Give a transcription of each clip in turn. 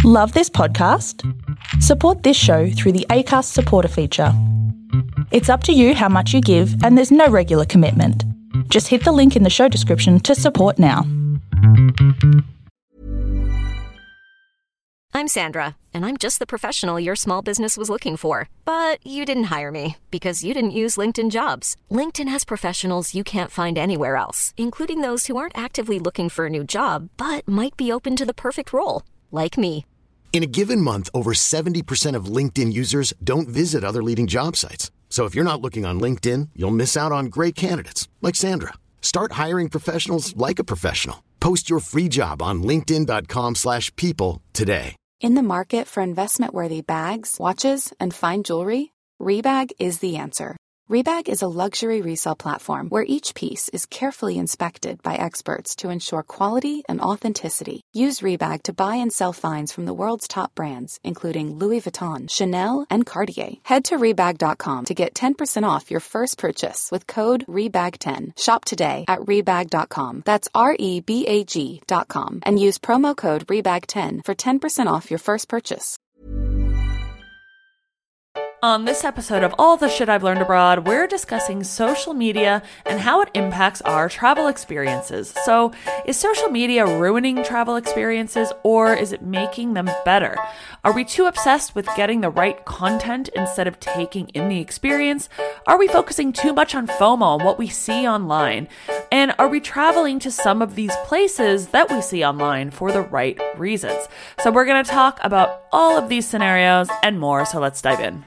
Love this podcast? Support this show through the Acast supporter feature. It's up to you how much you give, and there's no regular commitment. Just hit the link in the show description to support now. I'm Sandra, and I'm just the professional your small business was looking for. But you didn't hire me because you didn't use LinkedIn Jobs. LinkedIn has professionals you can't find anywhere else, including those who aren't actively looking for a new job, but might be open to the perfect role, like me. In a given month, over 70% of LinkedIn users don't visit other leading job sites. So if you're not looking on LinkedIn, you'll miss out on great candidates like Sandra. Start hiring professionals like a professional. Post your free job on linkedin.com/people today. In the market for investment-worthy bags, watches, and fine jewelry, Rebag is the answer. Rebag is a luxury resale platform where each piece is carefully inspected by experts to ensure quality and authenticity. Use Rebag to buy and sell finds from the world's top brands, including Louis Vuitton, Chanel, and Cartier. Head to Rebag.com to get 10% off your first purchase with code REBAG10. Shop today at Rebag.com. That's REBAG.com. And use promo code REBAG10 for 10% off your first purchase. On this episode of All the Shit I've Learned Abroad, we're discussing social media and how it impacts our travel experiences. So, is social media ruining travel experiences, or is it making them better? Are we too obsessed with getting the right content instead of taking in the experience? Are we focusing too much on FOMO and what we see online? And are we traveling to some of these places that we see online for the right reasons? So we're going to talk about all of these scenarios and more, so let's dive in.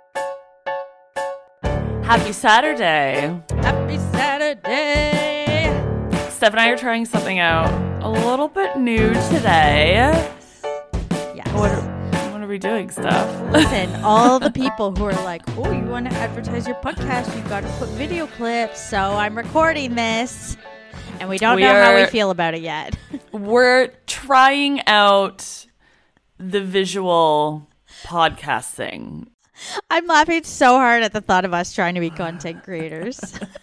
Happy Saturday. Happy Saturday. Steph and I are trying something out a little bit new today. Yes. What are we doing, Steph? Listen, all the people who are like, oh, you want to advertise your podcast, you've got to put video clips. So I'm recording this. And we don't know how we feel about it yet. We're trying out the visual podcast thing. I'm laughing so hard at the thought of us trying to be content creators.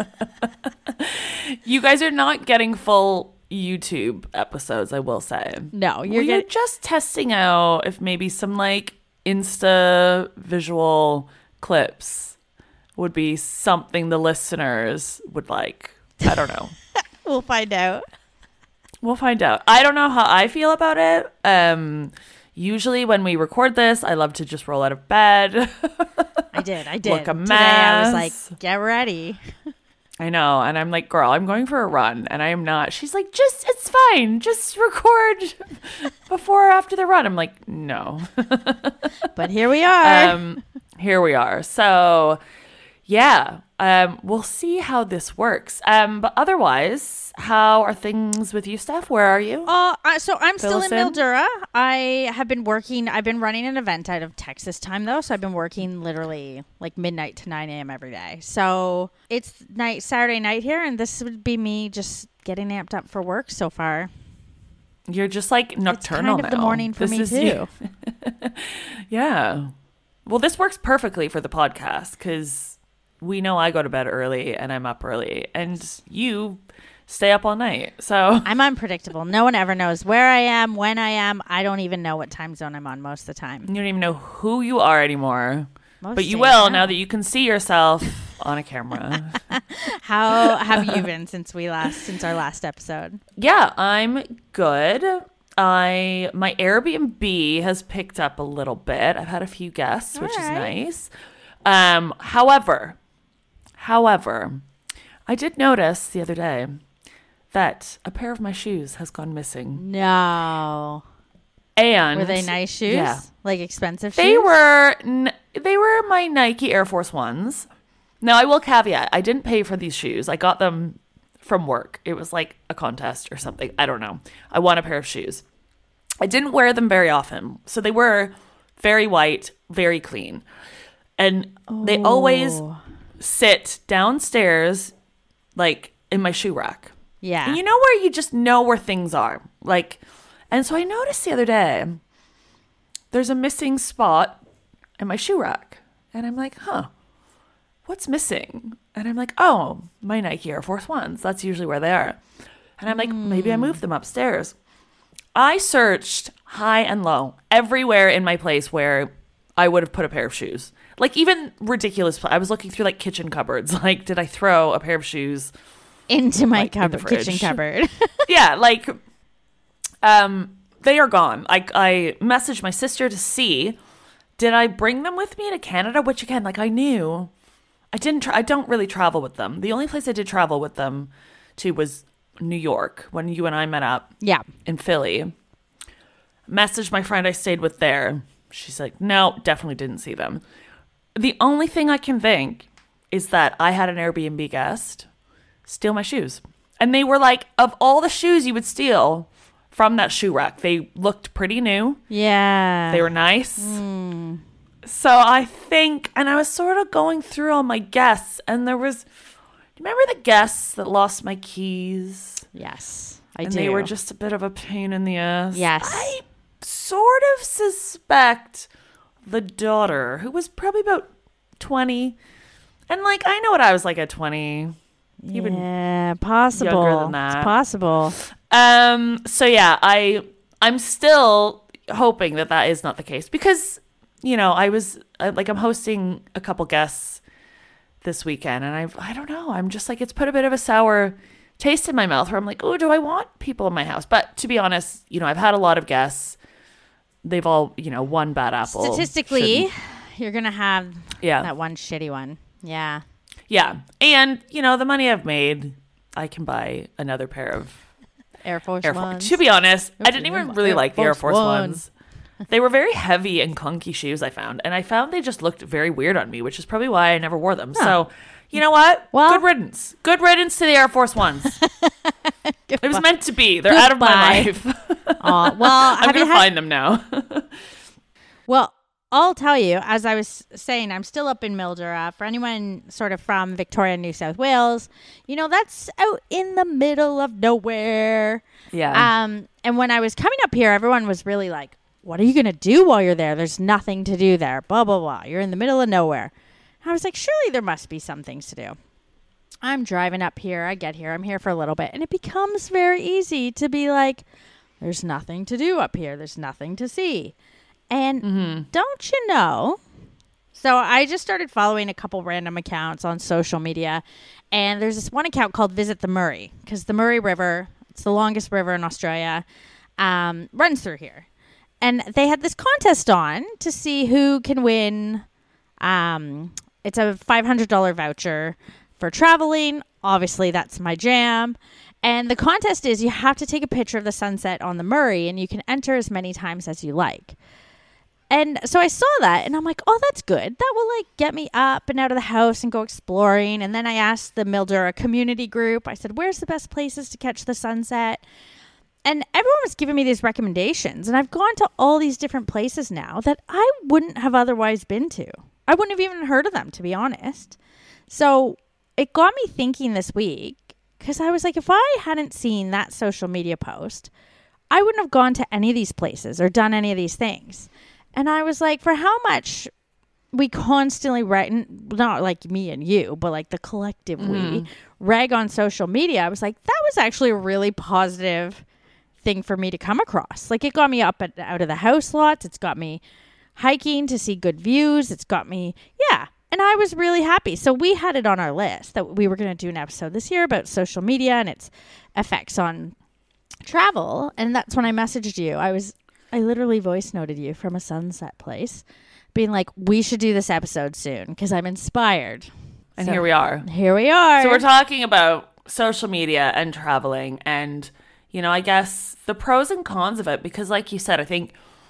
You guys are not getting full YouTube episodes, I will say. No, you're just testing out if maybe some like Insta visual clips would be something the listeners would like. I don't know. We'll find out. I don't know how I feel about it. Usually when we record this, I love to just roll out of bed. I did. Look a mess. Today I was like, get ready. I know. And I'm like, girl, I'm going for a run. And I am not. She's like, it's fine. Just record before or after the run. I'm like, no. But here we are. So, yeah. We'll see how this works. But otherwise, how are things with you, Steph? Where are you? So I'm still in Mildura. I've been running an event out of Texas time, though. So I've been working literally like midnight to 9 a.m. every day. So it's Saturday night here, and this would be me just getting amped up for work so far. You're just like nocturnal now. It's kind of the morning for me, too. Yeah. Well, this works perfectly for the podcast because we know I go to bed early and I'm up early, and you stay up all night. So I'm unpredictable. No one ever knows where I am, when I am. I don't even know what time zone I'm on most of the time. You don't even know who you are anymore. But you will now that you can see yourself on a camera. How have you been since our last episode? Yeah, I'm good. My Airbnb has picked up a little bit. I've had a few guests, which is nice. However, I did notice the other day that a pair of my shoes has gone missing. No. And were they nice shoes? Yeah. Like expensive shoes? They were my Nike Air Force Ones. Now, I will caveat, I didn't pay for these shoes. I got them from work. It was like a contest or something. I don't know. I won a pair of shoes. I didn't wear them very often. So they were very white, very clean. And they always sit downstairs, like in my shoe rack. Yeah. And you know where you just know where things are. Like, and so I noticed the other day, there's a missing spot in my shoe rack. And I'm like, what's missing? And I'm like, oh, my Nike Air Force Ones. That's usually where they are. And I'm like, maybe I moved them upstairs. I searched high and low everywhere in my place where I would have put a pair of shoes. Like even ridiculous. I was looking through like kitchen cupboards. Like, did I throw a pair of shoes into my in the fridge? kitchen cupboard? Yeah, like they are gone. I messaged my sister to see, did I bring them with me to Canada? Which again, like I knew I didn't. I don't really travel with them. The only place I did travel with them to was New York when you and I met up. Yeah, in Philly. Messaged my friend I stayed with there. She's like, no, definitely didn't see them. The only thing I can think is that I had an Airbnb guest steal my shoes. And they were like, of all the shoes you would steal from that shoe rack, they looked pretty new. Yeah. They were nice. So I think, and I was sort of going through all my guests, and there was, do you remember the guests that lost my keys? Yes, I and do. They were just a bit of a pain in the ass. Yes. I sort of suspect the daughter, who was probably about 20. And like, I know what I was like at 20. Even possible. younger than that. It's possible. So yeah, I'm still hoping that is not the case because, you know, I'm hosting a couple guests this weekend, and I don't know. I'm just like, it's put a bit of a sour taste in my mouth where I'm like, oh, do I want people in my house? But to be honest, you know, I've had a lot of guests. They've all, you know, one bad apple. Statistically, you're going to have that one shitty one. Yeah. Yeah. And, you know, the money I've made, I can buy another pair of Air Force Ones. To be honest, I didn't even really like the Air Force Ones. One. They were very heavy and clunky shoes, I found. And I found they just looked very weird on me, which is probably why I never wore them. Huh. So, you know what? Well, good riddance. Good riddance to the Air Force Ones. It was meant to be. They're out of my life. Well, I'm going to find them now. Well, I'll tell you, as I was saying, I'm still up in Mildura. For anyone sort of from Victoria, New South Wales, you know, that's out in the middle of nowhere. Yeah. And when I was coming up here, everyone was really like, what are you going to do while you're there? There's nothing to do there. Blah, blah, blah. You're in the middle of nowhere. I was like, surely there must be some things to do. I'm driving up here. I get here. I'm here for a little bit. And it becomes very easy to be like, there's nothing to do up here. There's nothing to see. And don't you know? So I just started following a couple random accounts on social media. And there's this one account called Visit the Murray. Because the Murray River, it's the longest river in Australia, runs through here. And they had this contest on to see who can win. It's a $500 voucher for traveling. Obviously, that's my jam. And the contest is you have to take a picture of the sunset on the Murray, and you can enter as many times as you like. And so I saw that, and I'm like, oh, that's good. That will, like, get me up and out of the house and go exploring. And then I asked the Mildura community group. I said, where's the best places to catch the sunset? And everyone was giving me these recommendations. And I've gone to all these different places now that I wouldn't have otherwise been to. I wouldn't have even heard of them, to be honest. So it got me thinking this week, because I was like, if I hadn't seen that social media post, I wouldn't have gone to any of these places or done any of these things. And I was like, for how much we constantly not like me and you, but like the collective we rag on social media, I was like, that was actually a really positive thing for me to come across. Like, it got me up and out of the house lots. It's got me hiking to see good views. It's got me, and I was really happy. So we had it on our list that we were going to do an episode this year about social media and its effects on travel. And that's when I messaged you. I literally voice noted you from a sunset place being like, we should do this episode soon because I'm inspired. And so, here we are. Here we are. So we're talking about social media and traveling and, you know, I guess the pros and cons of it, because like you said, I think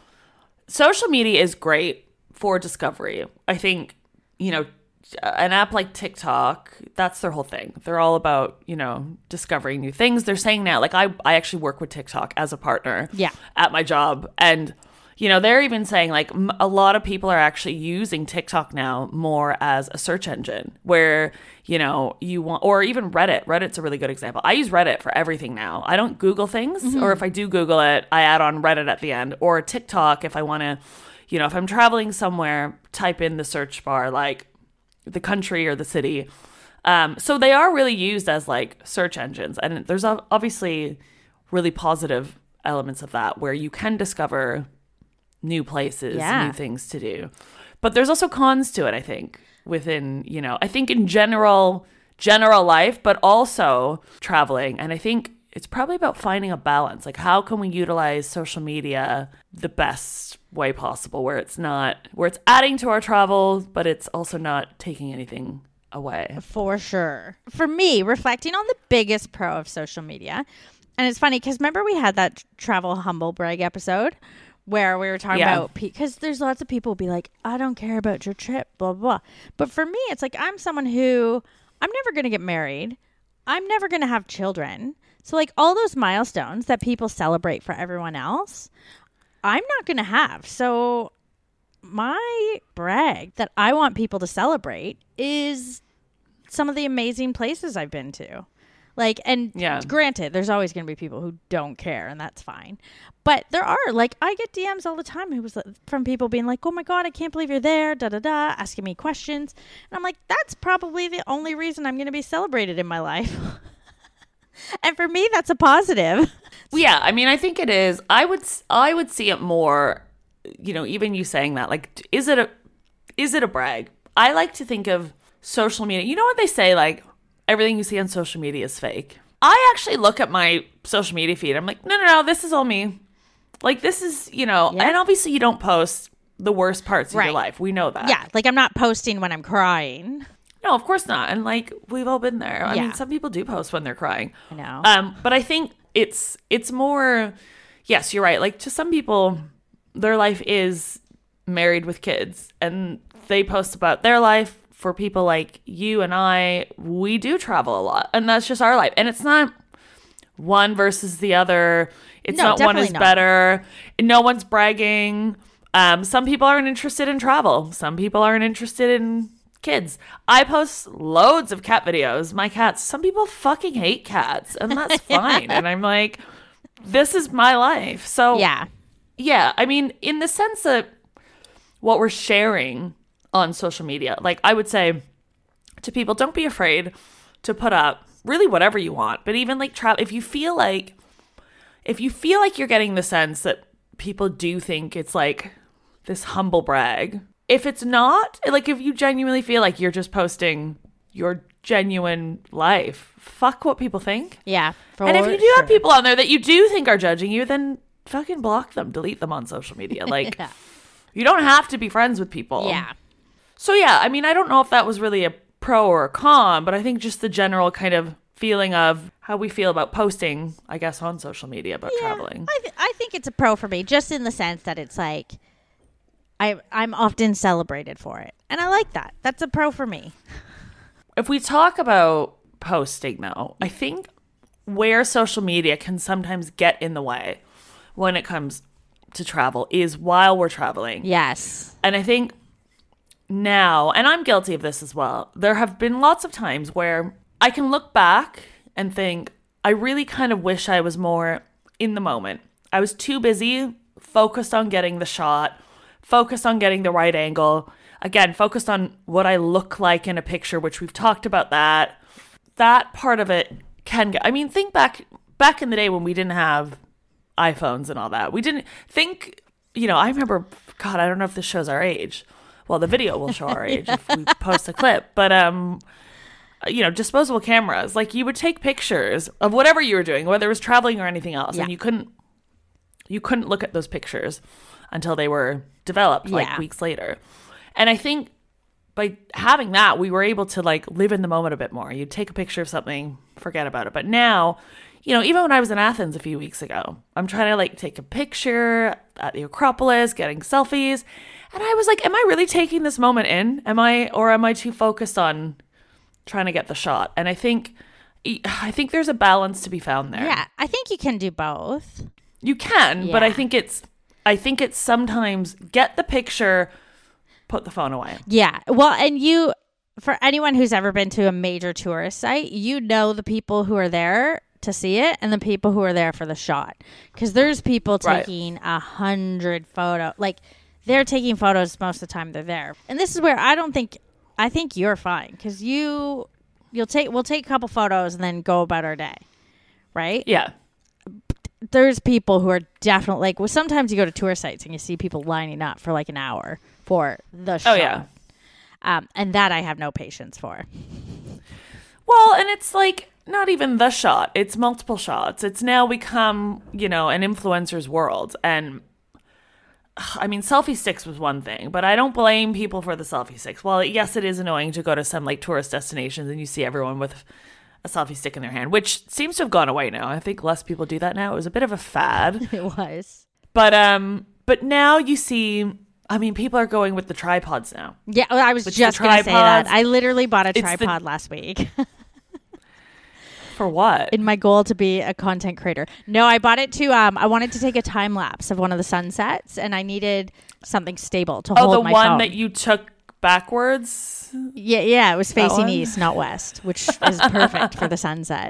social media is great for discovery. I think, you know, an app like TikTok, that's their whole thing. They're all about, you know, discovering new things. They're saying now, like I actually work with TikTok as a partner at my job. And, you know, they're even saying like a lot of people are actually using TikTok now more as a search engine where, you know, you want, or even Reddit. Reddit's a really good example. I use Reddit for everything now. I don't Google things, or if I do Google it, I add on Reddit at the end, or TikTok if I want to, you know, if I'm traveling somewhere, type in the search bar, like the country or the city. So they are really used as like search engines. And there's obviously really positive elements of that where you can discover new places, Yeah. new things to do. But there's also cons to it, I think, within, I think in general life, but also traveling. And I think it's probably about finding a balance. Like, how can we utilize social media the best way possible where it's adding to our travel, but it's also not taking anything away. For sure. For me, reflecting on the biggest pro of social media, and it's funny because remember we had that travel humble brag episode where we were talking about, because there's lots of people who be like, I don't care about your trip, blah, blah. But for me, it's like, I'm someone who, I'm never going to get married. I'm never going to have children. So like all those milestones that people celebrate for everyone else, I'm not going to have. So my brag that I want people to celebrate is some of the amazing places I've been to. Like, and granted, there's always going to be people who don't care, and that's fine. But there are, like, I get DMs all the time from people being like, oh my God, I can't believe you're there, da-da-da, asking me questions. And I'm like, that's probably the only reason I'm going to be celebrated in my life. And for me, that's a positive. Well, yeah, I mean, I think it is. I would see it more, even you saying that, like, is it a brag? I like to think of social media. You know what they say, like, everything you see on social media is fake. I actually look at my social media feed. I'm like, no, this is all me. Like, this is, and obviously you don't post the worst parts of your life. We know that. Yeah, like I'm not posting when I'm crying. No, of course not. And like, we've all been there. I mean, some people do post when they're crying. I know. But I think it's more, yes, you're right. Like, to some people, their life is married with kids and they post about their life. For people like you and I, we do travel a lot, and that's just our life. And it's not one versus the other. It's not one is better. No one's bragging. Some people aren't interested in travel. Some people aren't interested in kids. I post loads of cat videos. My cats, some people fucking hate cats, and that's fine. And I'm like, this is my life. So yeah. I mean, in the sense that what we're sharing on social media, like, I would say to people, don't be afraid to put up really whatever you want. But even like if you feel like you're getting the sense that people do think it's like this humble brag, if it's not, like, if you genuinely feel like you're just posting your genuine life, fuck what people think. Yeah. And if you do have people on there that you do think are judging you, then fucking block them, delete them on social media. Like, you don't have to be friends with people. Yeah. So yeah, I mean, I don't know if that was really a pro or a con, but I think just the general kind of feeling of how we feel about posting, I guess, on social media about traveling. I think it's a pro for me, just in the sense that it's like, I'm often celebrated for it. And I like that. That's a pro for me. If we talk about posting, though, I think where social media can sometimes get in the way when it comes to travel is while we're traveling. Yes. And I think now, and I'm guilty of this as well, there have been lots of times where I can look back and think, I really kind of wish I was more in the moment. I was too busy, focused on getting the shot, focused on getting the right angle, again, focused on what I look like in a picture, which we've talked about that. That part of it can get, I mean, think back in the day when we didn't have iPhones and all that. We didn't think, I remember, God, I don't know if this shows our age. Well, the video will show our age if we post a clip. But, disposable cameras. Like, you would take pictures of whatever you were doing, whether it was traveling or anything else. Yeah. And you couldn't look at those pictures until they were developed, like, weeks later. And I think by having that, we were able to, like, live in the moment a bit more. You'd take a picture of something, forget about it. But now, even when I was in Athens a few weeks ago, I'm trying to, like, take a picture at the Acropolis, getting selfies. And I was like, am I really taking this moment in? Am I too focused on trying to get the shot? And I think there's a balance to be found there. Yeah, I think you can do both. You can, but I think it's sometimes get the picture, put the phone away. Yeah. Well, and for anyone who's ever been to a major tourist site, the people who are there to see it and the people who are there for the shot. Because there's people taking 100 photos. Like, they're taking photos most of the time they're there. And this is where I think you're fine, because we'll take a couple photos and then go about our day. Right? Yeah. there's people who are definitely like, well, sometimes you go to tour sites and you see people lining up for like an hour for the shot. Oh, yeah. And that I have no patience for. Well, and it's like not even the shot. It's multiple shots. It's now become, you know, an influencer's world. And I mean, selfie sticks was one thing, but I don't blame people for the selfie sticks. Well, yes, it is annoying to go to some like tourist destinations and you see everyone with a selfie stick in their hand, which seems to have gone away now. I think less people do that now. It was a bit of a fad. It was. But now you see, I mean, people are going with the tripods now. Yeah, I was just going to say that. I literally bought a tripod last week. For what? In my goal to be a content creator. No, I bought it to, I wanted to take a time lapse of one of the sunsets, and I needed something stable to hold my phone. Oh, the one that you took backwards? Yeah, it was facing east, not west, which is perfect for the sunset.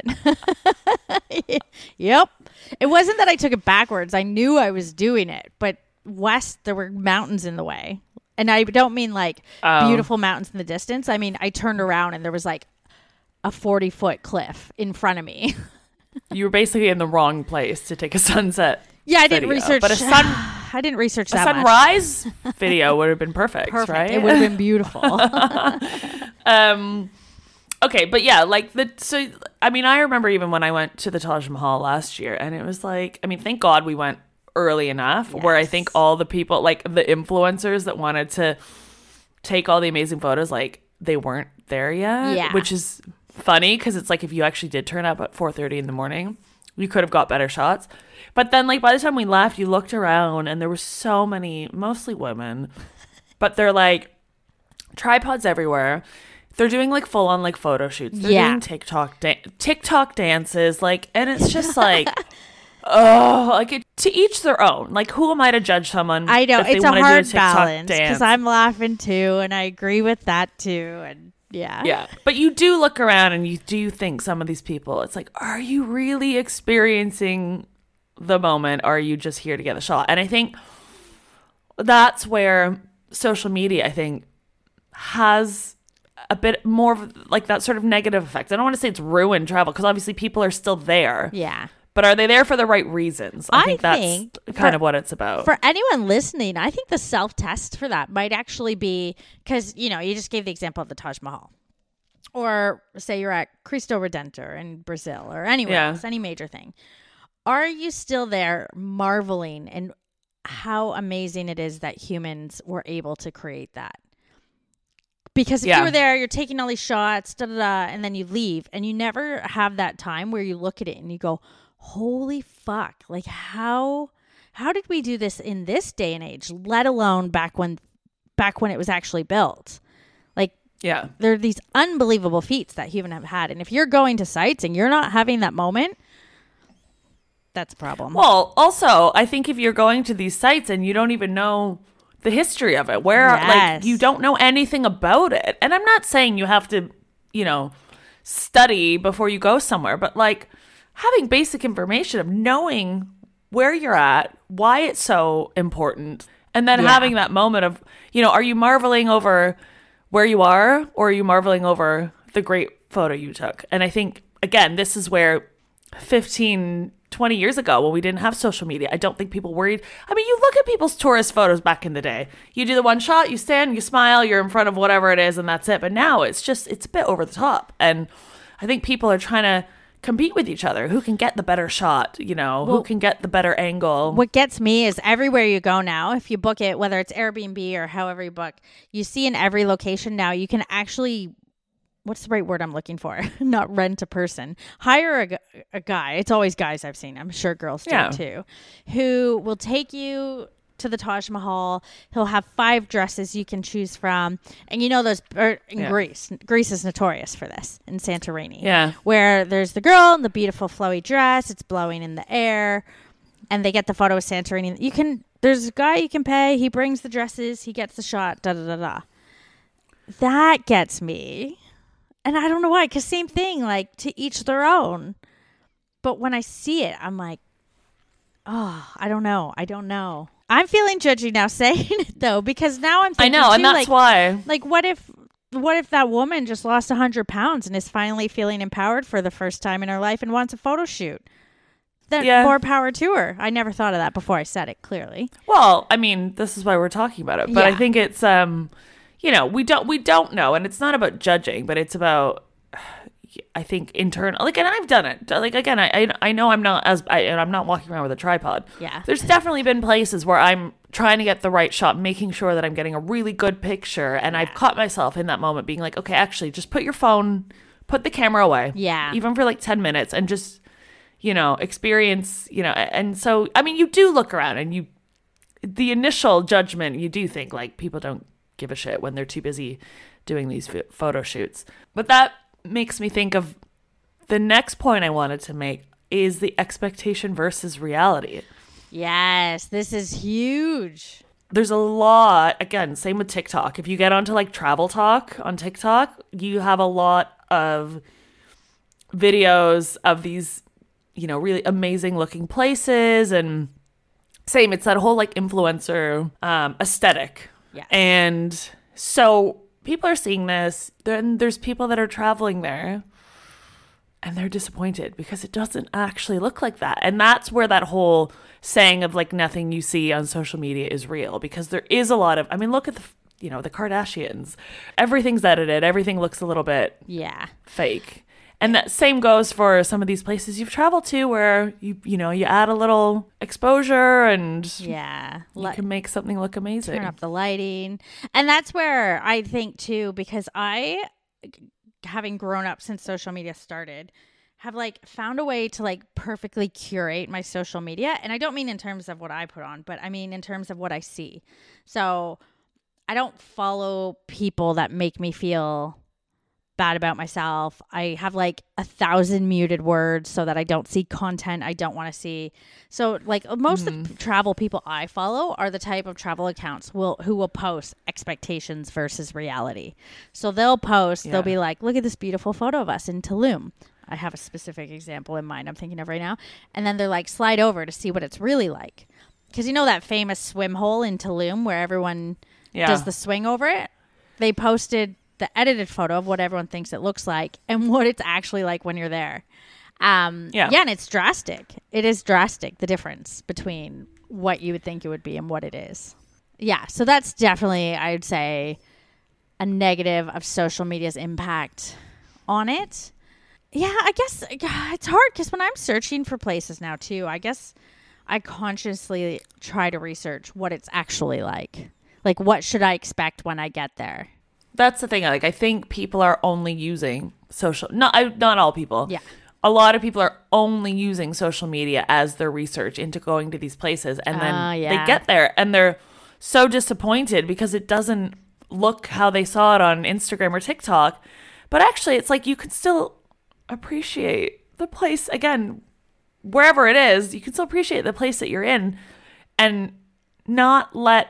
Yep. It wasn't that I took it backwards. I knew I was doing it, but west, there were mountains in the way. And I don't mean like beautiful mountains in the distance. I mean, I turned around and there was like a 40-foot cliff in front of me. You were basically in the wrong place to take a sunset. Yeah, I didn't research. But I didn't research that much. A sunrise video would have been perfect, right? It would have been beautiful. Okay, but yeah, like I mean, I remember even when I went to the Taj Mahal last year, and it was like, I mean, thank God we went early enough, where I think all the people, like the influencers that wanted to take all the amazing photos, like they weren't there yet, which is funny because it's like if you actually did turn up at 4:30 in the morning, you could have got better shots. But then like by the time we left, you looked around and there were so many, mostly women, but they're like tripods everywhere. They're doing like full on like photo shoots. They're doing TikTok dances, like, and it's just like, oh, like to each their own. Like, who am I to judge someone? I know it's a hard balance because I'm laughing too, and I agree with that too, and yeah. But you do look around and you do think some of these people, it's like, are you really experiencing the moment, or are you just here to get a shot? And I think that's where social media, I think, has a bit more of like that sort of negative effect. I don't want to say it's ruined travel because obviously people are still there. Yeah. But are they there for the right reasons? I think that's kind of what it's about. For anyone listening, I think the self-test for that might actually be, because, you know, you just gave the example of the Taj Mahal. Or say you're at Cristo Redentor in Brazil or anywhere else, any major thing. Are you still there marveling in how amazing it is that humans were able to create that? Because if you were there, you're taking all these shots, and then you leave, and you never have that time where you look at it and you go, holy fuck, like how did we do this in this day and age, let alone back when it was actually built? Like, there are these unbelievable feats that humans have had. And if you're going to sites and you're not having that moment, that's a problem. Well, also, I think if you're going to these sites and you don't even know the history of it, like you don't know anything about it. And I'm not saying you have to, you know, study before you go somewhere, but like having basic information of knowing where you're at, why it's so important, and then having that moment of, you know, are you marveling over where you are, or are you marveling over the great photo you took? And I think, again, this is where 20 years ago, when we didn't have social media, I don't think people worried. I mean, you look at people's tourist photos back in the day. You do the one shot, you stand, you smile, you're in front of whatever it is, and that's it. But now it's a bit over the top. And I think people are trying to compete with each other. Who can get the better shot, you know, who can get the better angle. What gets me is everywhere you go now, if you book it, whether it's Airbnb or however you book, you see in every location now, you can actually, what's the right word I'm looking for? Not rent a person. Hire a guy. It's always guys I've seen. I'm sure girls do too. Who will take you to the Taj Mahal. He'll have 5 dresses you can choose from. And you know those in Greece. Greece is notorious for this, in Santorini. Yeah. Where there's the girl in the beautiful flowy dress. It's blowing in the air. And they get the photo with Santorini. There's a guy you can pay. He brings the dresses. He gets the shot. Da-da-da-da. That gets me. And I don't know why, because same thing, like to each their own. But when I see it, I'm like, oh, I don't know. I'm feeling judgy now saying it though, because now I'm thinking, I know, and that's why. Like, what if that woman just lost 100 pounds and is finally feeling empowered for the first time in her life and wants a photo shoot? then more power to her. I never thought of that before I said it, clearly. Well, I mean, this is why we're talking about it. But I think it's, we don't know. And it's not about judging, but it's about, I think, internal. Like, and I've done it. Like, again, I know I'm not I'm not walking around with a tripod. Yeah. There's definitely been places where I'm trying to get the right shot, making sure that I'm getting a really good picture. And I've caught myself in that moment being like, okay, actually, just put the camera away. Yeah. Even for like 10 minutes and just, experience, and so, I mean, you do look around and the initial judgment, you do think like people don't give a shit when they're too busy doing these photo shoots. But that makes me think of the next point I wanted to make is the expectation versus reality. Yes, this is huge. There's a lot, again, same with TikTok. If you get onto like travel talk on TikTok, you have a lot of videos of these, really amazing looking places. And same, it's that whole like influencer aesthetic. Yeah. And so people are seeing this. Then there's people that are traveling there and they're disappointed because it doesn't actually look like that. And that's where that whole saying of like nothing you see on social media is real, because there is a lot of, I mean, look at the Kardashians. Everything's edited. Everything looks a little bit fake. And that same goes for some of these places you've traveled to where you add a little exposure and you can make something look amazing. Turn up the lighting. And that's where I think too, because I, having grown up since social media started, have like found a way to like perfectly curate my social media. And I don't mean in terms of what I put on, but I mean in terms of what I see. So I don't follow people that make me feel bad about myself. I have like 1,000 muted words so that I don't see content I don't want to see. So like most of the travel people I follow are the type of travel accounts who will post expectations versus reality. So they'll post, they'll be like, look at this beautiful photo of us in Tulum. I have a specific example in mind I'm thinking of right now. And then they're like, slide over to see what it's really like. Because that famous swim hole in Tulum where everyone does the swing over it? They posted the edited photo of what everyone thinks it looks like and what it's actually like when you're there. And it's drastic. It is drastic, the difference between what you would think it would be and what it is. Yeah, so that's definitely, I would say, a negative of social media's impact on it. Yeah, I guess it's hard because when I'm searching for places now too, I guess I consciously try to research what it's actually like. Like, what should I expect when I get there? That's the thing. Like, I think people are only using not all people. Yeah. A lot of people are only using social media as their research into going to these places. And then they get there and they're so disappointed because it doesn't look how they saw it on Instagram or TikTok. But actually, it's like you can still appreciate the place. Again, wherever it is, you can still appreciate the place that you're in and not let.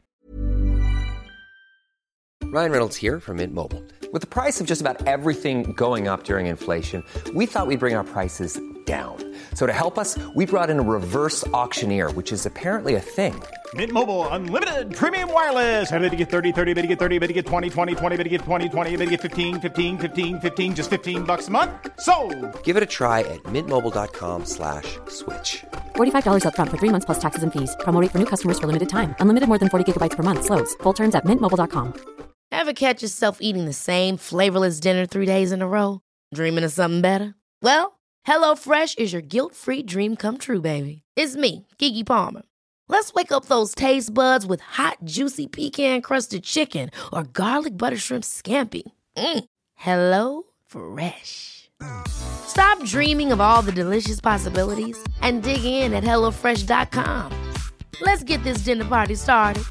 Ryan Reynolds here from Mint Mobile. With the price of just about everything going up during inflation, we thought we'd bring our prices down. So to help us, we brought in a reverse auctioneer, which is apparently a thing. Mint Mobile Unlimited Premium Wireless. How to get 30, 30, bit to get 30, bit to get 20, 20, 20, bit to get 20, 20, bit to get 15, 15, 15, 15, just $15 a month? Sold! Give it a try at mintmobile.com/switch. $45 up front for 3 months plus taxes and fees. Promo rate for new customers for limited time. Unlimited more than 40 gigabytes per month. Slows full terms at mintmobile.com. Ever catch yourself eating the same flavorless dinner 3 days in a row? Dreaming of something better? Well, HelloFresh is your guilt-free dream come true, baby. It's me, Keke Palmer. Let's wake up those taste buds with hot, juicy pecan-crusted chicken or garlic butter shrimp scampi. Hello Fresh. Stop dreaming of all the delicious possibilities and dig in at HelloFresh.com. Let's get this dinner party started.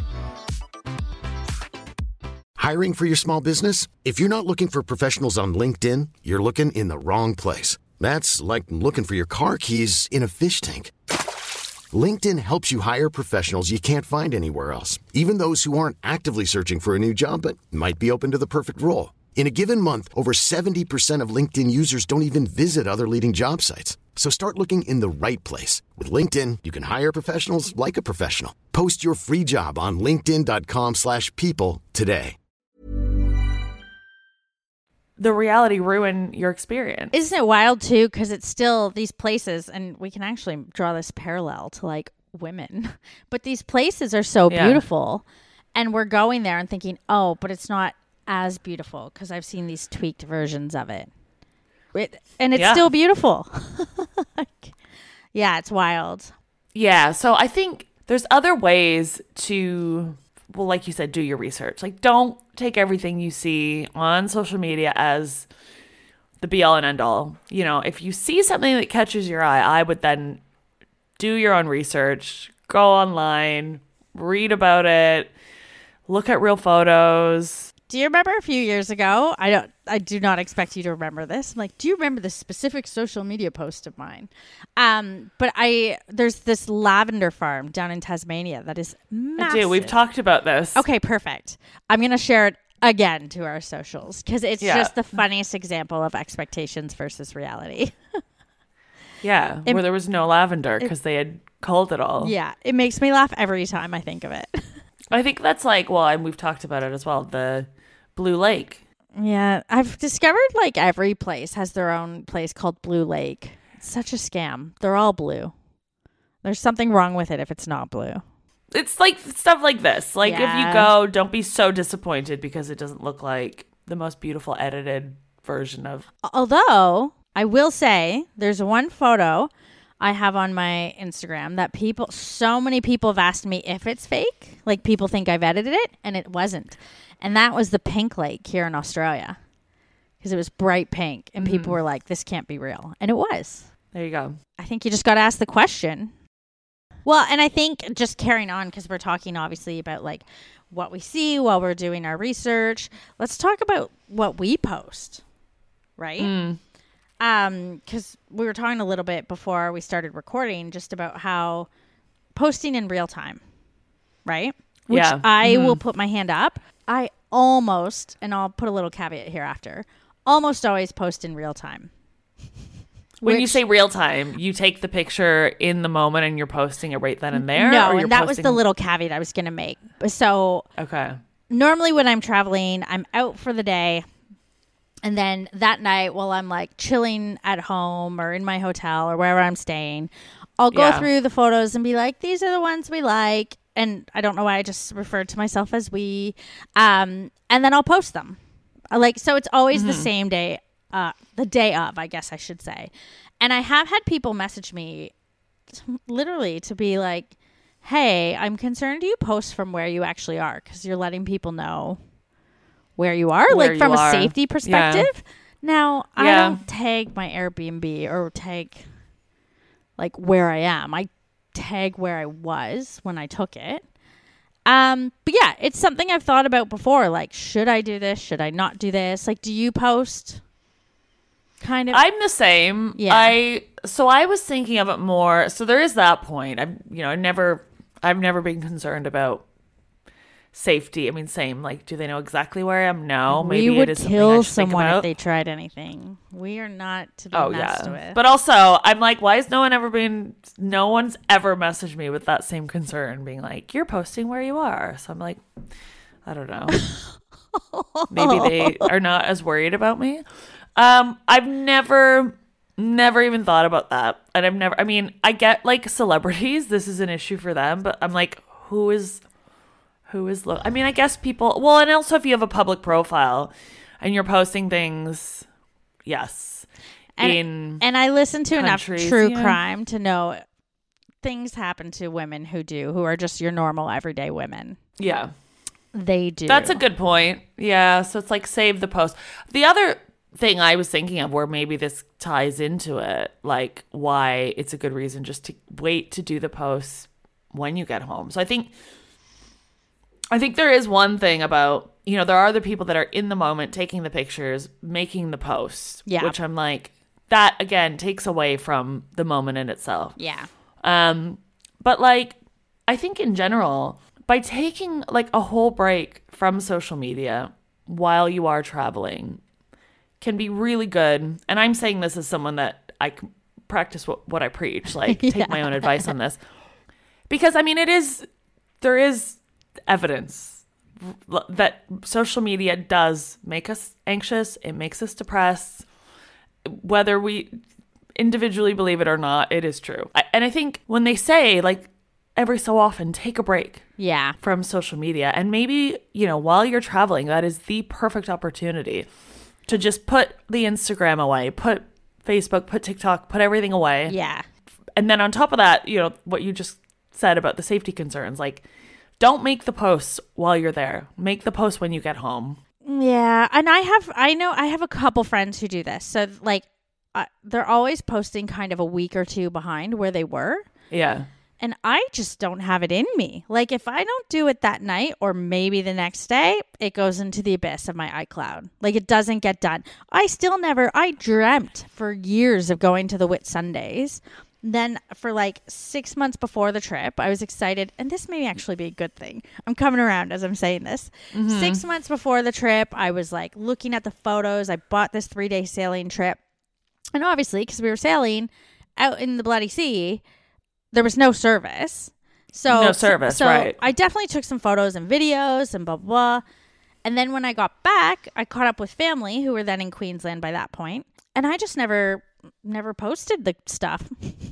Hiring for your small business? If you're not looking for professionals on LinkedIn, you're looking in the wrong place. That's like looking for your car keys in a fish tank. LinkedIn helps you hire professionals you can't find anywhere else, even those who aren't actively searching for a new job but might be open to the perfect role. In a given month, over 70% of LinkedIn users don't even visit other leading job sites. So start looking in the right place. With LinkedIn, you can hire professionals like a professional. Post your free job on linkedin.com/people today. the reality ruin your experience. Isn't it wild too? Because it's still these places, and we can actually draw this parallel to like women, but these places are so beautiful, and we're going there and thinking, oh, but it's not as beautiful because I've seen these tweaked versions of it. And it's still beautiful. Yeah, it's wild. Yeah, so I think there's other ways to, well, like you said, do your research. Like, don't take everything you see on social media as the be all and end all. You know, if you see something that catches your eye, I would then do your own research, go online, read about it, look at real photos. Do you remember a few years ago? I do not expect you to remember this. I'm like, do you remember this specific social media post of mine? But there's this lavender farm down in Tasmania that is massive. I do. We've talked about this. Okay, perfect. I'm going to share it again to our socials because it's just the funniest example of expectations versus reality. Yeah, where there was no lavender because they had culled it all. Yeah, it makes me laugh every time I think of it. I think that's like, well, and we've talked about it as well, the Blue Lake. Yeah, I've discovered like every place has their own place called Blue Lake. It's such a scam. They're all blue. There's something wrong with it if it's not blue. It's like stuff like this. Like if you go, don't be so disappointed because it doesn't look like the most beautiful edited version of. Although I will say there's one photo I have on my Instagram that so many people have asked me if it's fake. Like people think I've edited it, and it wasn't. And that was the Pink Lake here in Australia because it was bright pink, and people were like, "This can't be real," and it was. There you go. I think you just got to ask the question. Well, and I think just carrying on because we're talking obviously about like what we see while we're doing our research. Let's talk about what we post, right? Because we were talking a little bit before we started recording just about how posting in real time, right? Which I will put my hand up. I almost, and I'll put a little caveat here after, almost always post in real time. When you say real time, you take the picture in the moment and you're posting it right then and there? No, and that was the little caveat I was going to make. So normally when I'm traveling, I'm out for the day. And then that night, while I'm like chilling at home or in my hotel or wherever I'm staying, I'll go through the photos and be like, these are the ones we like. And I don't know why I just referred to myself as we. And then I'll post them. So it's always the same day, the day of, I guess I should say. And I have had people message me literally to be like, hey, I'm concerned you post from where you actually are because you're letting people know where you are, like from a safety perspective. Yeah. Now, I don't tag my Airbnb or tag like where I am. I tag where I was when I took it. But yeah, it's something I've thought about before. Like, should I do this? Should I not do this? Like, do you post? Kind of. I'm the same. Yeah. I was thinking of it more. So there is that point. I've never been concerned about safety. I mean, same. Like, do they know exactly where I am? No. Maybe it is something I should think about. We would kill someone if they tried anything. We are not to be messed with. But also, I'm like, why has no one's ever messaged me with that same concern, being like, you're posting where you are. So I'm like, I don't know. Maybe they are not as worried about me. I've never even thought about that. And I get like celebrities, this is an issue for them, but I'm like, I guess people, well, and also if you have a public profile and you're posting things, yes. And I listen to enough true crime to know things happen to women who are just your normal everyday women. Yeah. They do. That's a good point. Yeah. So it's like save the post. The other thing I was thinking of where maybe this ties into it, like why it's a good reason just to wait to do the posts when you get home. So I think there is one thing about, there are the people that are in the moment taking the pictures, making the posts, which I'm like, that again takes away from the moment in itself. Yeah. But like, I think in general, by taking like a whole break from social media while you are traveling can be really good. And I'm saying this as someone that I practice what I preach, like take my own advice on this. Because I mean, there is evidence that social media does make us anxious. It makes us depressed. Whether we individually believe it or not, it is true. And I think when they say, like, every so often, take a break from social media. And maybe, while you're traveling, that is the perfect opportunity to just put the Instagram away, put Facebook, put TikTok, put everything away. Yeah. And then on top of that, what you just said about the safety concerns, like, don't make the posts while you're there. Make the post when you get home. Yeah. And I have a couple friends who do this. So, like, they're always posting kind of a week or two behind where they were. Yeah. And I just don't have it in me. Like, if I don't do it that night or maybe the next day, it goes into the abyss of my iCloud. Like, it doesn't get done. I dreamt for years of going to the Whitsundays. Then for like 6 months before the trip, I was excited. And this may actually be a good thing. I'm coming around as I'm saying this. 6 months before the trip, I was like looking at the photos. I bought this 3-day sailing trip. And obviously, because we were sailing out in the bloody sea, there was no service. So right. I definitely took some photos and videos and blah, blah, blah. And then when I got back, I caught up with family who were then in Queensland by that point. And I just never posted the stuff.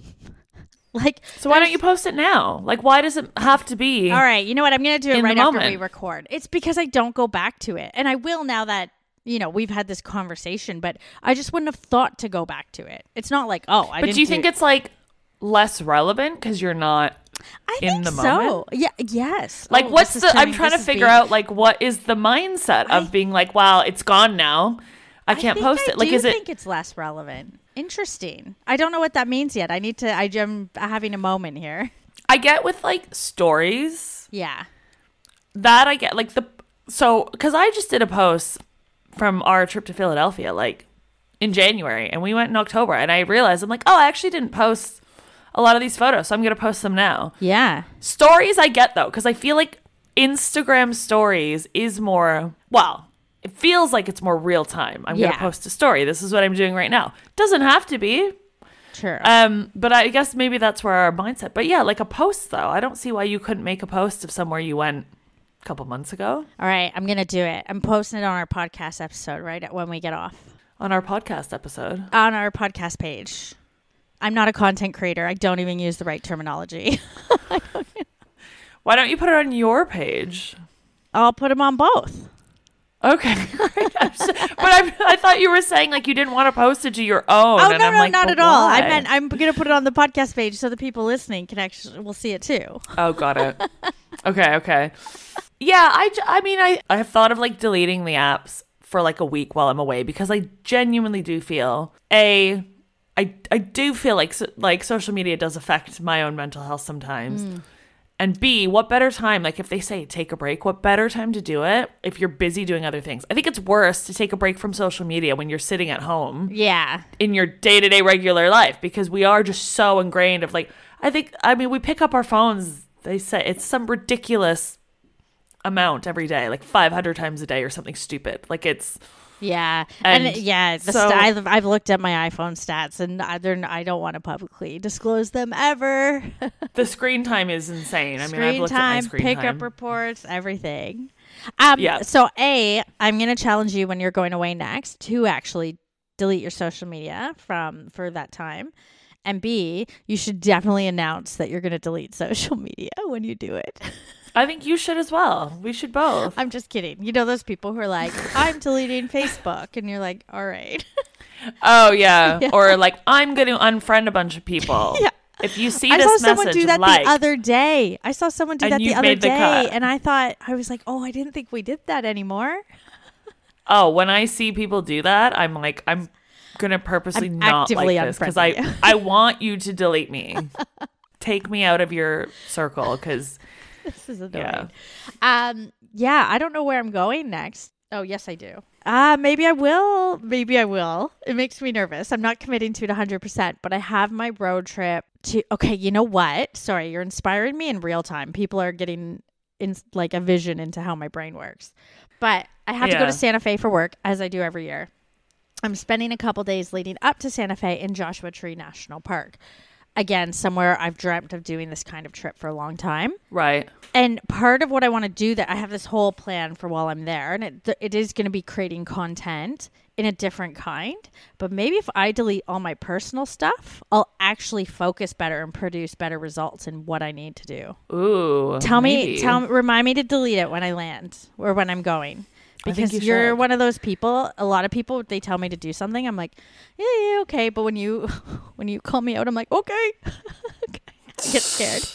So why don't you post it now? Like, why does it have to be? All right. You know what? I'm going to do it right after we record. It's because I don't go back to it. And I will now that, we've had this conversation, but I just wouldn't have thought to go back to it. It's not like, But do you think it's like less relevant because you're not in the moment? So. Yeah. Yes. Like, I'm trying to figure out, like, what is the mindset of being like, wow, it's gone now. I can't post it. Like, I think it's less relevant. Interesting. I don't know what that means yet. I'm having a moment here. I get with like stories. Yeah. That I get like because I just did a post from our trip to Philadelphia, like in January, and we went in October, and I realized I'm like, oh, I actually didn't post a lot of these photos, so I'm going to post them now. Yeah. Stories I get though, because I feel like Instagram stories is more, it feels like it's more real time. I'm going to post a story. This is what I'm doing right now. Doesn't have to be. True. But I guess maybe that's where our mindset. But yeah, like a post though. I don't see why you couldn't make a post of somewhere you went a couple months ago. All right, I'm going to do it. I'm posting it on our podcast episode right when we get off. On our podcast episode? On our podcast page. I'm not a content creator. I don't even use the right terminology. Why don't you put it on your page? I'll put them on both. Okay. But I thought you were saying like you didn't want to post it to your own. Oh, no, not at all. I meant I'm going to put it on the podcast page so the people listening will see it too. Oh, got it. Okay. Yeah, I have thought of like deleting the apps for like a week while I'm away because I genuinely do feel I do feel like social media does affect my own mental health sometimes. And B, what better time, like if they say take a break, what better time to do it if you're busy doing other things? I think it's worse to take a break from social media when you're sitting at home. Yeah. In your day-to-day regular life because we are just so ingrained of like, we pick up our phones, they say it's some ridiculous amount every day, like 500 times a day or something stupid. Like it's... Yeah. I've looked at my iPhone stats and I don't want to publicly disclose them ever. The screen time is insane. I've looked at my screen time. Pickup reports, everything. So I'm going to challenge you when you're going away next to actually delete your social media for that time. And B, you should definitely announce that you're going to delete social media when you do it. I think you should as well. We should both. I'm just kidding. You know those people who are like, I'm deleting Facebook. And you're like, all right. Oh, yeah. Or like, I'm going to unfriend a bunch of people. Yeah. If you see this message, I saw someone do that the other day. And I was like, oh, I didn't think we did that anymore. Oh, when I see people do that, I'm like, I'm going to purposely not like this because I want you to delete me. Take me out of your circle because... This is annoying. Yeah. I don't know where I'm going next. Oh, yes, I do. Maybe I will. It makes me nervous. I'm not committing to it 100%, but I have my road trip to... Okay, you know what? Sorry, you're inspiring me in real time. People are getting like a vision into how my brain works. But I have to go to Santa Fe for work, as I do every year. I'm spending a couple days leading up to Santa Fe in Joshua Tree National Park. again, somewhere I've dreamt of doing this kind of trip for a long time. Right. And part of what I want to do, that I have this whole plan for while I'm there, and it is going to be creating content in a different kind. But maybe if I delete all my personal stuff, I'll actually focus better and produce better results in what I need to do. Ooh. Remind me to delete it when I land or when I'm going. Because you're one of those people. A lot of people, they tell me to do something, I'm like, yeah, okay. But when you call me out, I'm like, okay. Okay. I get scared.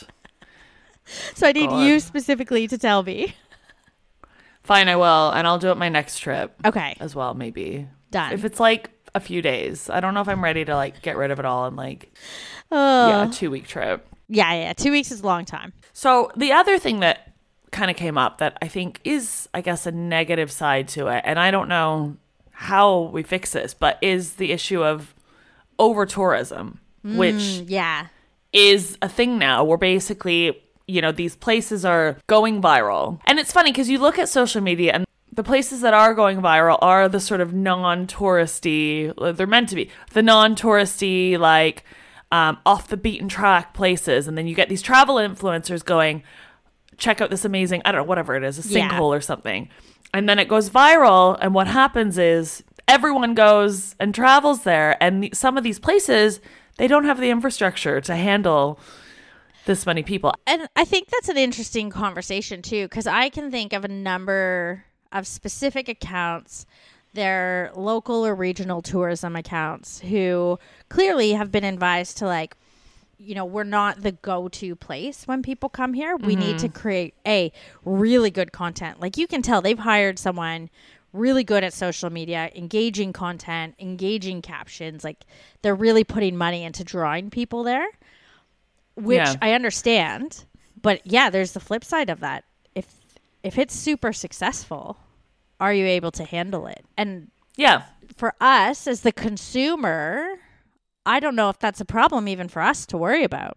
So I need you specifically to tell me. Fine, I will. And I'll do it my next trip. Okay. As well, maybe. Done. If it's like a few days. I don't know if I'm ready to like get rid of it all in like a 2-week trip. Yeah. 2 weeks is a long time. So the other thing that kind of came up that I think is, I guess, a negative side to it, and I don't know how we fix this, but is the issue of over tourism, which is a thing now where basically, you know, these places are going viral. And it's funny because you look at social media and the places that are going viral are the sort of non-touristy, they're meant to be the non-touristy, like off the beaten track places. And then you get these travel influencers going, check out this amazing, I don't know, whatever it is, a sinkhole or something. And then it goes viral. And what happens is everyone goes and travels there. And some of these places, they don't have the infrastructure to handle this many people. And I think that's an interesting conversation too, because I can think of a number of specific accounts, they're local or regional tourism accounts, who clearly have been advised to, like, you know, we're not the go-to place when people come here. We need to create really good content. Like, you can tell they've hired someone really good at social media, engaging content, engaging captions. Like, they're really putting money into drawing people there, which I understand. But yeah, there's the flip side of that. If it's super successful, are you able to handle it? And for us as the consumer, I don't know if that's a problem even for us to worry about.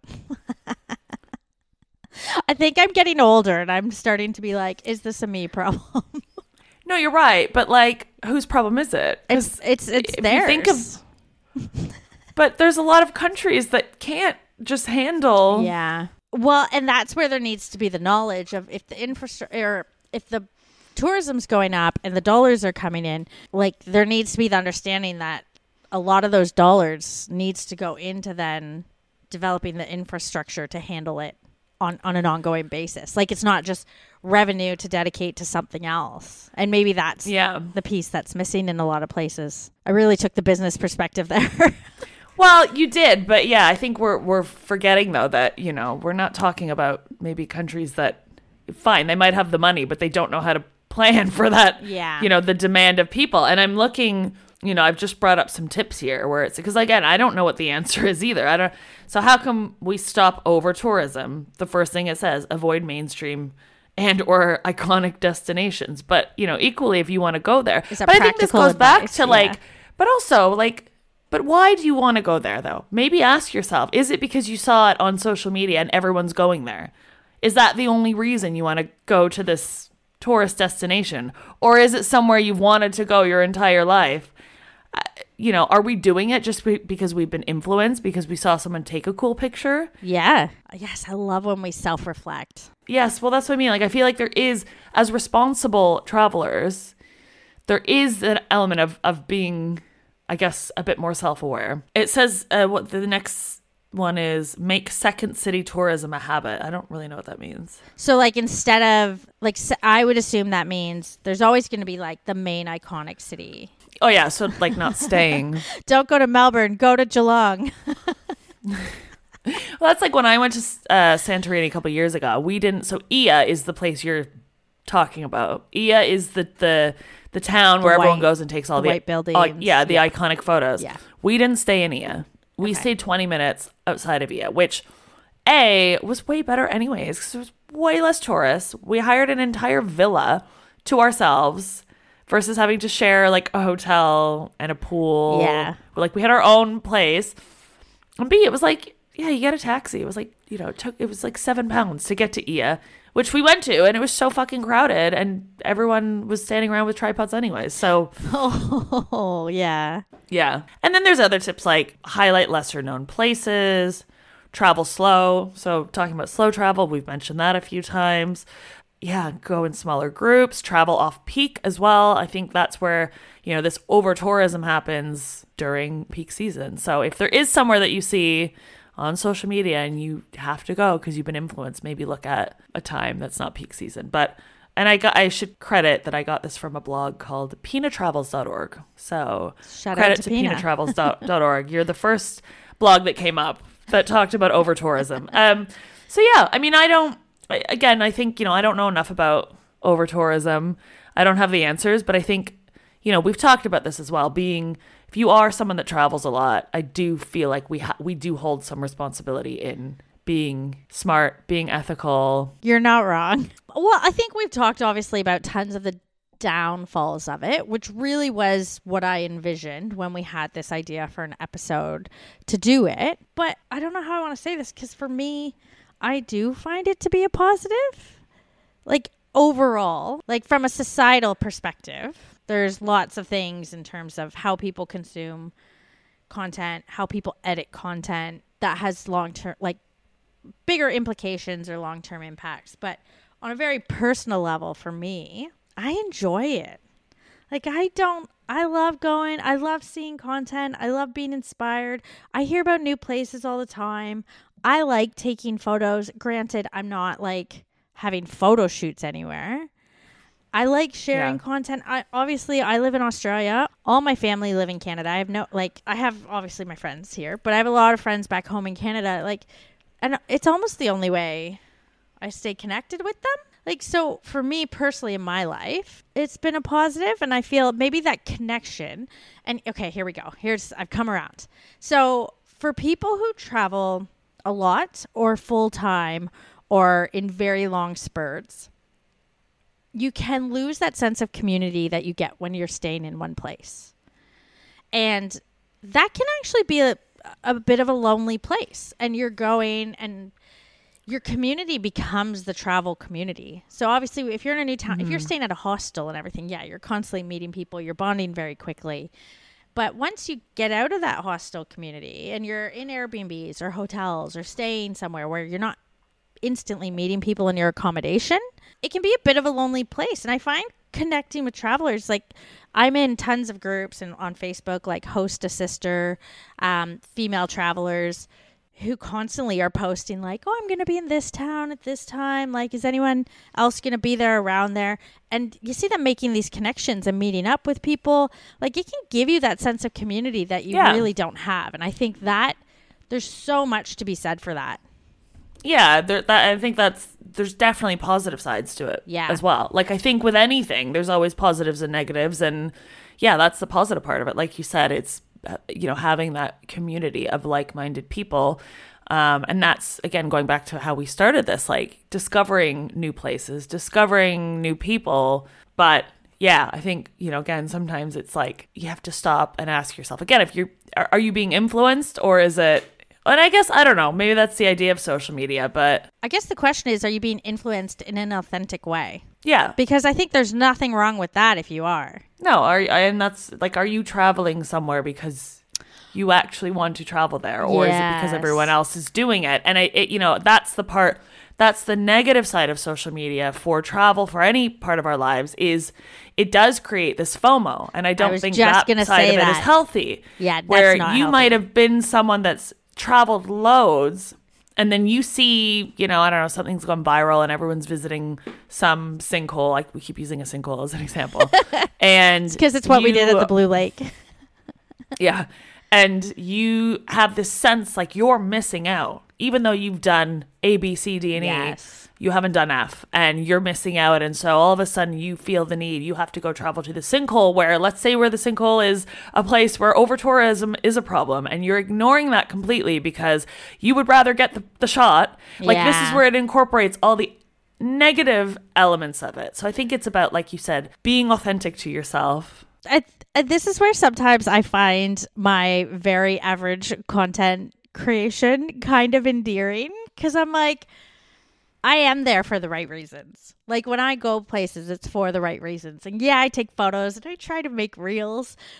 I think I'm getting older and I'm starting to be like, is this a me problem? No, you're right. But like, whose problem is it? It's theirs. But there's a lot of countries that can't just handle. Yeah. Well, and that's where there needs to be the knowledge of if the infrastructure, or if the tourism's going up and the dollars are coming in, like, there needs to be the understanding that a lot of those dollars needs to go into then developing the infrastructure to handle it on an ongoing basis. Like, it's not just revenue to dedicate to something else. And maybe that's the piece that's missing in a lot of places. I really took the business perspective there. Well, you did, but yeah, I think we're forgetting though that, you know, we're not talking about maybe countries that, fine, they might have the money, but they don't know how to plan for that, you know, the demand of people. And I'm looking, you know, I've just brought up some tips here where it's, because again, I don't know what the answer is either. So how come we stop over tourism? The first thing it says, avoid mainstream and or iconic destinations. But, you know, equally, if you want to go there, but I think this goes back to like, but also like, but why do you want to go there, though? Maybe ask yourself, is it because you saw it on social media and everyone's going there? Is that the only reason you want to go to this tourist destination? Or is it somewhere you've wanted to go your entire life? You know, are we doing it just because we've been influenced, because we saw someone take a cool picture? Yeah. Yes, I love when we self-reflect. Yes, well, that's what I mean. Like, I feel like there is, as responsible travelers, there is an element of being, I guess, a bit more self-aware. It says what the next one is, make second city tourism a habit. I don't really know what that means. So like, instead of like, I would assume that means there's always going to be like the main iconic city. Oh yeah, so like not staying. Don't go to Melbourne, go to Geelong. Well, that's like when I went to Santorini a couple of years ago. We didn't. So Ia is the place you're talking about. Ia is the town where everyone goes and takes all the white buildings. The iconic photos. Yeah. We didn't stay in Ia. We stayed 20 minutes outside of Ia, which was way better anyways, because there was way less tourists. We hired an entire villa to ourselves versus having to share like a hotel and a pool. Yeah. Like, we had our own place. And B, it was like, yeah, you get a taxi. It was like, you know, it was like £7 to get to Ia, which we went to, and it was so fucking crowded, and everyone was standing around with tripods anyways. So, oh yeah, yeah. And then there's other tips like highlight lesser known places, travel slow. So talking about slow travel, we've mentioned that a few times. Yeah, go in smaller groups, travel off peak as well. I think that's where, this over tourism happens during peak season. So if there is somewhere that you see on social media and you have to go because you've been influenced, maybe look at a time that's not peak season. And I should credit that I got this from a blog called pinatravels.org. So credit to pinatravels.org. You're the first blog that came up that talked about over tourism. So yeah, I mean, I think, I don't know enough about over tourism. I don't have the answers, but I think, we've talked about this as well. If you are someone that travels a lot, I do feel like we do hold some responsibility in being smart, being ethical. You're not wrong. Well, I think we've talked obviously about tons of the downfalls of it, which really was what I envisioned when we had this idea for an episode to do it. But I don't know how I want to say this, because for me, I do find it to be a positive. Like overall, like from a societal perspective, there's lots of things in terms of how people consume content, how people edit content that has long-term, like bigger implications or long-term impacts. But on a very personal level for me, I enjoy it. Like I love going, I love seeing content, I love being inspired. I hear about new places all the time. I like taking photos. Granted, I'm not like having photo shoots anywhere. I like sharing content. I live in Australia. All my family live in Canada. I have obviously my friends here, but I have a lot of friends back home in Canada. And it's almost the only way I stay connected with them. So for me personally in my life, it's been a positive, and I feel maybe that connection. And okay, here we go. I've come around. So for people who travel a lot or full time or in very long spurts, you can lose that sense of community that you get when you're staying in one place. And that can actually be a bit of a lonely place, and you're going and your community becomes the travel community. So obviously if you're in a new town, if you're staying at a hostel and everything, you're constantly meeting people, you're bonding very quickly. But once you get out of that hostel community and you're in Airbnbs or hotels or staying somewhere where you're not instantly meeting people in your accommodation, it can be a bit of a lonely place. And I find connecting with travelers, like I'm in tons of groups and on Facebook, like Host a Sister, female travelers who constantly are posting like, oh, I'm going to be in this town at this time. Like, is anyone else going to be there around there? And you see them making these connections and meeting up with people. Like it can give you that sense of community that you really don't have. And I think that there's so much to be said for that. Yeah, I think there's definitely positive sides to it as well. Like I think with anything, there's always positives and negatives. And yeah, that's the positive part of it. Like you said, it's, having that community of like-minded people. And that's, again, going back to how we started this, like discovering new places, discovering new people. But yeah, I think, again, sometimes it's like you have to stop and ask yourself, again, are you being influenced, or is it, and I guess, I don't know, maybe that's the idea of social media, but I guess the question is, are you being influenced in an authentic way? Yeah. Because I think there's nothing wrong with that if you are. No, and that's like, are you traveling somewhere because you actually want to travel there, or is it because everyone else is doing it? And that's the part, that's the negative side of social media for travel, for any part of our lives, is it does create this FOMO. And I don't think that side of it is healthy. Yeah, that's where not you healthy. might have been someone that's traveled loads, and then you see, I don't know, something's gone viral and everyone's visiting some sinkhole. Like we keep using a sinkhole as an example. And because it's what we did at the Blue Lake. Yeah. And you have this sense like you're missing out, even though you've done A, B, C, D, and E. You haven't done F, and you're missing out. And so all of a sudden you feel the need. You have to go travel to the sinkhole, where let's say where the sinkhole is a place where over-tourism is a problem, and you're ignoring that completely because you would rather get the shot. Like this is where it incorporates all the negative elements of it. So I think it's about, like you said, being authentic to yourself. This is where sometimes I find my very average content creation kind of endearing, because I'm like, I am there for the right reasons. Like when I go places, it's for the right reasons. And I take photos and I try to make reels. They're not good, but that's all secondary.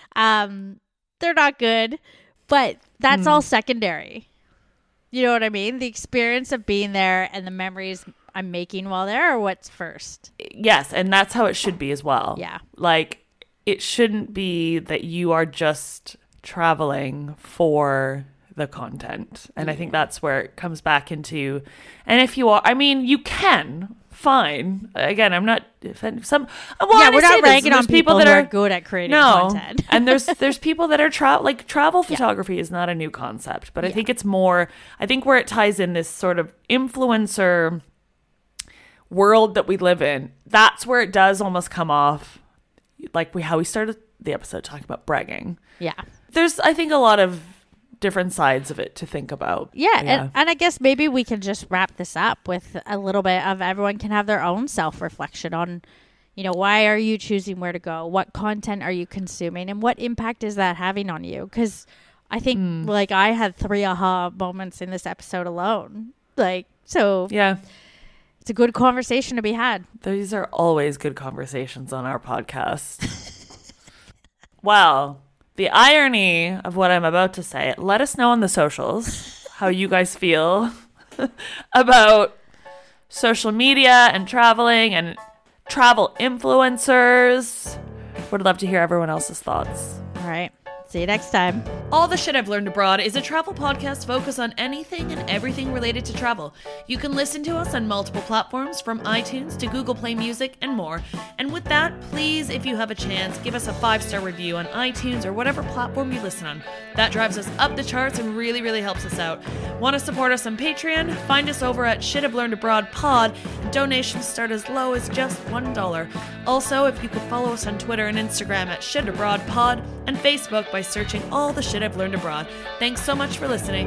You know what I mean? The experience of being there and the memories I'm making while there are what's first. Yes, and that's how it should be as well. Yeah. Like, it shouldn't be that you are just traveling for the content. And I think that's where it comes back into, and if you are, I mean, you can, fine. Again, I'm not we're not ranking on people that are good at creating content. And there's people that are travel photography is not a new concept, but I think it's more, I think where it ties in this sort of influencer world that we live in, that's where it does almost come off like how we started the episode talking about bragging. Yeah. There's, I think, a lot of different sides of it to think about. Yeah. And I guess maybe we can just wrap this up with a little bit of everyone can have their own self-reflection on, you know, why are you choosing where to go? What content are you consuming? And what impact is that having on you? Because I think like I had 3 aha moments in this episode alone. Like, so yeah, it's a good conversation to be had. These are always good conversations on our podcast. Well, the irony of what I'm about to say, let us know on the socials how you guys feel about social media and traveling and travel influencers. Would love to hear everyone else's thoughts. All right. See you next time. All the Shit I've Learned Abroad is a travel podcast focused on anything and everything related to travel. You can listen to us on multiple platforms, from iTunes to Google Play Music and more. And with that, please, if you have a chance, give us a 5-star review on iTunes or whatever platform you listen on. That drives us up the charts and really, really helps us out. Want to support us on Patreon? Find us over at Shit I've Learned Abroad Pod. Donations start as low as just $1. Also, if you could follow us on Twitter and Instagram at Shit Abroad Pod, and Facebook by searching All the Shit I've Learned Abroad. Thanks so much for listening.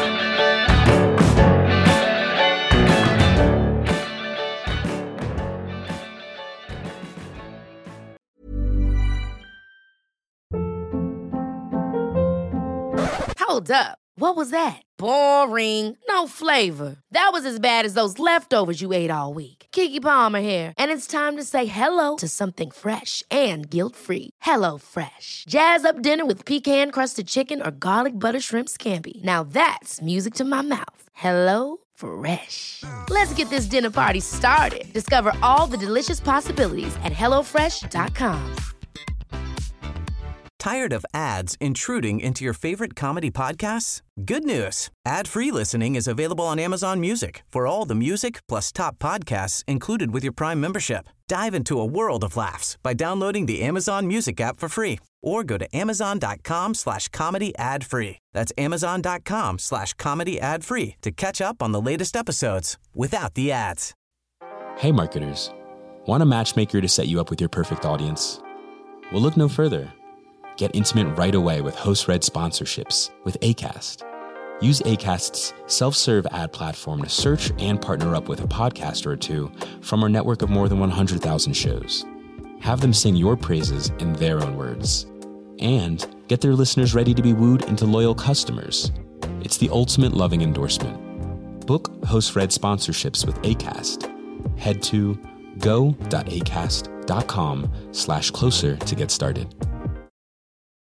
Hold up. What was that? Boring. No flavor. That was as bad as those leftovers you ate all week. Keke Palmer here, and it's time to say hello to something fresh and guilt-free. Hello Fresh. Jazz up dinner with pecan-crusted chicken or garlic butter shrimp scampi. Now that's music to my mouth. Hello Fresh. Let's get this dinner party started. Discover all the delicious possibilities at HelloFresh.com. Tired of ads intruding into your favorite comedy podcasts? Good news. Ad-free listening is available on Amazon Music for all the music plus top podcasts included with your Prime membership. Dive into a world of laughs by downloading the Amazon Music app for free or go to amazon.com/comedy ad-free. That's amazon.com/comedy ad-free to catch up on the latest episodes without the ads. Hey marketers, want a matchmaker to set you up with your perfect audience? Well, look no further. Get intimate right away with host-read sponsorships with Acast. Use Acast's self-serve ad platform to search and partner up with a podcaster or two from our network of more than 100,000 shows. Have them sing your praises in their own words. And get their listeners ready to be wooed into loyal customers. It's the ultimate loving endorsement. Book host-read sponsorships with Acast. Head to go.acast.com/closer to get started.